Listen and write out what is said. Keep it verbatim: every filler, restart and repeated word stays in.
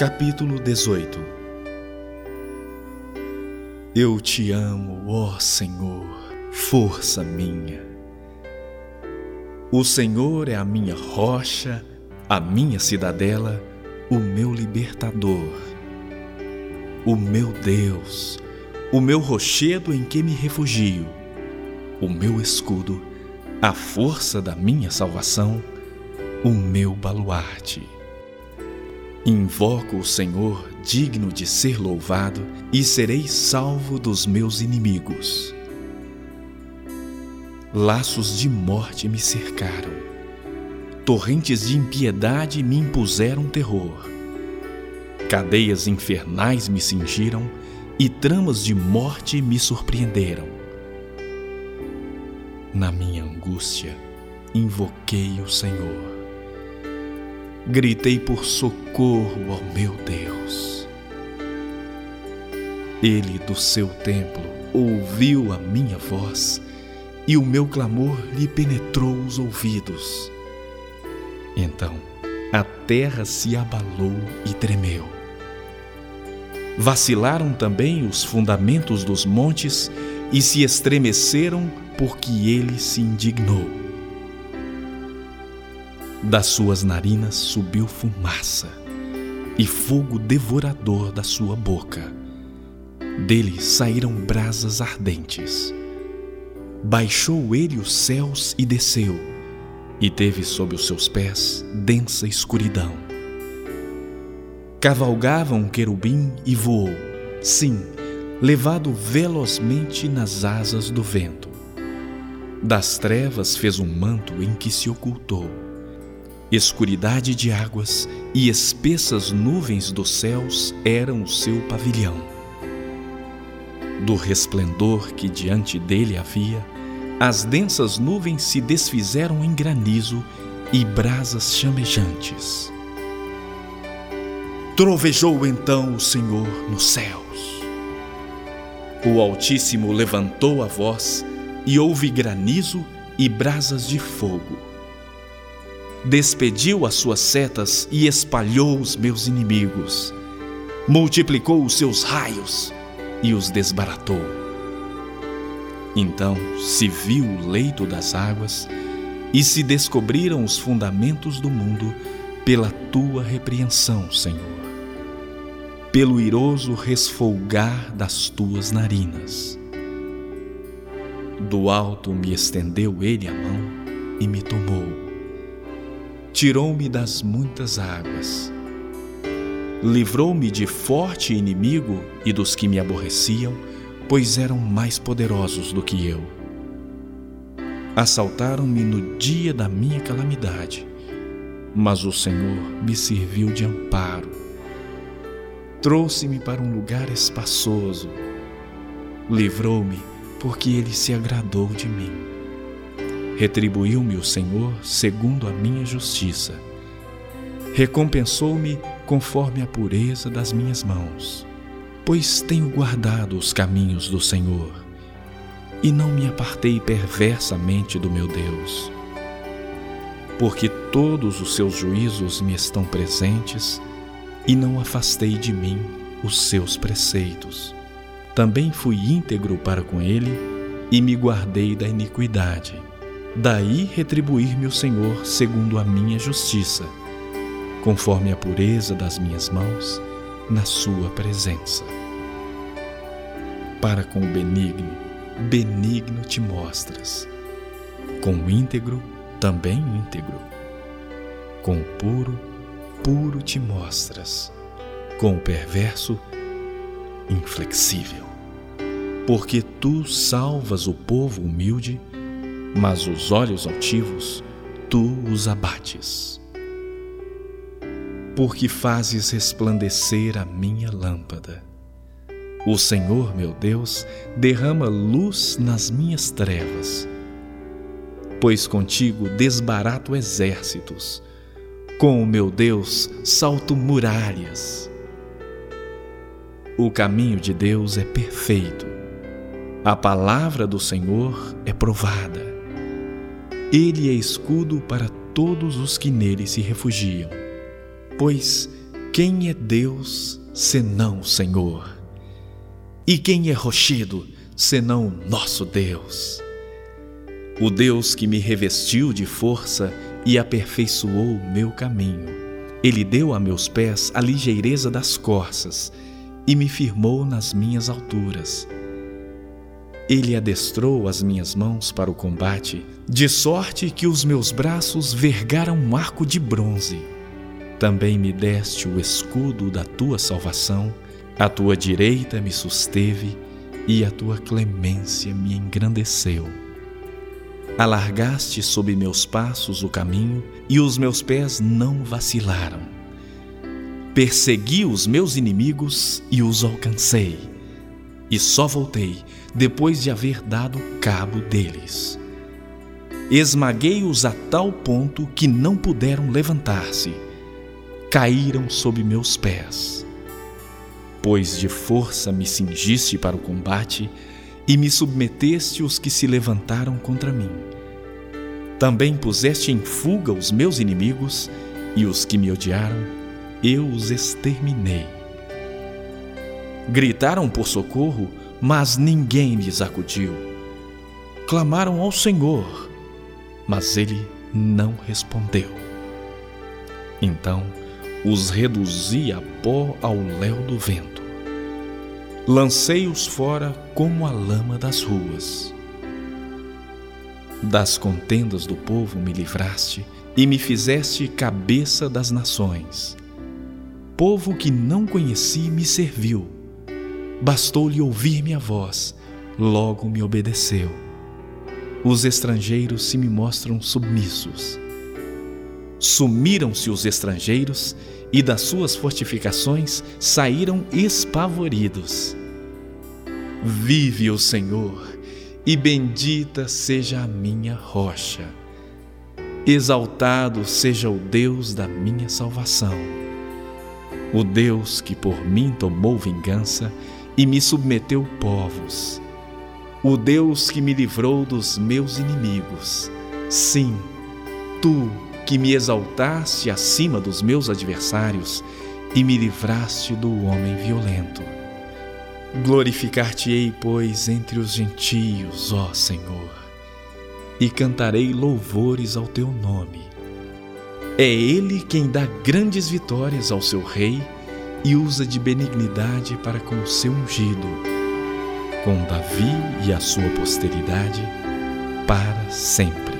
Capítulo dezoito. Eu te amo, ó Senhor, força minha. O Senhor é a minha rocha, a minha cidadela, o meu libertador. O meu Deus, o meu rochedo em que me refugio, o meu escudo, a força da minha salvação, o meu baluarte. Invoco o Senhor, digno de ser louvado, e serei salvo dos meus inimigos. Laços de morte me cercaram, torrentes de impiedade me impuseram terror. Cadeias infernais me cingiram e tramas de morte me surpreenderam. Na minha angústia, invoquei o Senhor. Gritei por socorro ao meu Deus. Ele do seu templo ouviu a minha voz e o meu clamor lhe penetrou os ouvidos. Então a terra se abalou e tremeu. Vacilaram também os fundamentos dos montes e se estremeceram porque ele se indignou. Das suas narinas subiu fumaça e fogo devorador da sua boca. Dele saíram brasas ardentes. Baixou ele os céus e desceu, e teve sob os seus pés densa escuridão. Cavalgava um querubim e voou, sim, levado velozmente nas asas do vento. Das trevas fez um manto em que se ocultou. Escuridade de águas e espessas nuvens dos céus eram o seu pavilhão. Do resplendor que diante dele havia, as densas nuvens se desfizeram em granizo e brasas chamejantes. Trovejou então o Senhor nos céus. O Altíssimo levantou a voz e houve granizo e brasas de fogo. Despediu as suas setas e espalhou os meus inimigos. Multiplicou os seus raios e os desbaratou. Então se viu o leito das águas e se descobriram os fundamentos do mundo pela tua repreensão, Senhor, pelo iroso resfolgar das tuas narinas. Do alto me estendeu ele a mão e me tomou. Tirou-me das muitas águas. Livrou-me de forte inimigo e dos que me aborreciam, pois eram mais poderosos do que eu. Assaltaram-me no dia da minha calamidade, mas o Senhor me serviu de amparo. Trouxe-me para um lugar espaçoso. Livrou-me porque ele se agradou de mim. Retribuiu-me o Senhor segundo a minha justiça. Recompensou-me conforme a pureza das minhas mãos, pois tenho guardado os caminhos do Senhor e não me apartei perversamente do meu Deus. Porque todos os seus juízos me estão presentes e não afastei de mim os seus preceitos. Também fui íntegro para com ele e me guardei da iniquidade. Daí retribuir-me o Senhor segundo a minha justiça, conforme a pureza das minhas mãos, na sua presença. Para com o benigno, benigno te mostras. Com o íntegro, também íntegro. Com o puro, puro te mostras. Com o perverso, inflexível. Porque tu salvas o povo humilde, mas os olhos altivos tu os abates. Porque fazes resplandecer a minha lâmpada. O Senhor, meu Deus, derrama luz nas minhas trevas. Pois contigo desbarato exércitos, com o meu Deus salto muralhas. O caminho de Deus é perfeito, a palavra do Senhor é provada. Ele é escudo para todos os que nele se refugiam. Pois Quem é Deus senão o Senhor? E quem é rochedo senão o nosso Deus? O Deus que me revestiu de força e aperfeiçoou o meu caminho. Ele deu a meus pés a ligeireza das corças e me firmou nas minhas alturas. Ele adestrou as minhas mãos para o combate, de sorte que os meus braços vergaram um arco de bronze. Também me deste o escudo da tua salvação, a tua direita me susteve e a tua clemência me engrandeceu. Alargaste sob meus passos o caminho e os meus pés não vacilaram. Persegui os meus inimigos e os alcancei, e só voltei depois de haver dado cabo deles. Esmaguei-os a tal ponto que não puderam levantar-se. Caíram sob meus pés. Pois de força me cingiste para o combate e me submeteste os que se levantaram contra mim. Também puseste em fuga os meus inimigos e os que me odiaram, eu os exterminei. Gritaram por socorro, mas ninguém lhes acudiu. Clamaram ao Senhor, mas Ele não respondeu. Então os reduzi a pó ao léu do vento. Lancei-os fora como a lama das ruas. Das contendas do povo me livraste e me fizeste cabeça das nações. Povo que não conheci me serviu. Bastou-lhe ouvir minha voz, logo me obedeceu. Os estrangeiros se me mostram submissos. Sumiram-se os estrangeiros e das suas fortificações saíram espavoridos. Vive o Senhor, e bendita seja a minha rocha. Exaltado seja o Deus da minha salvação. O Deus que por mim tomou vingança e me submeteu povos. O Deus que me livrou dos meus inimigos. Sim, tu que me exaltaste acima dos meus adversários e me livraste do homem violento. Glorificar-te-ei, pois, entre os gentios, ó Senhor, e cantarei louvores ao teu nome. É Ele quem dá grandes vitórias ao seu rei e usa de benignidade para com o seu ungido, com Davi e a sua posteridade, para sempre.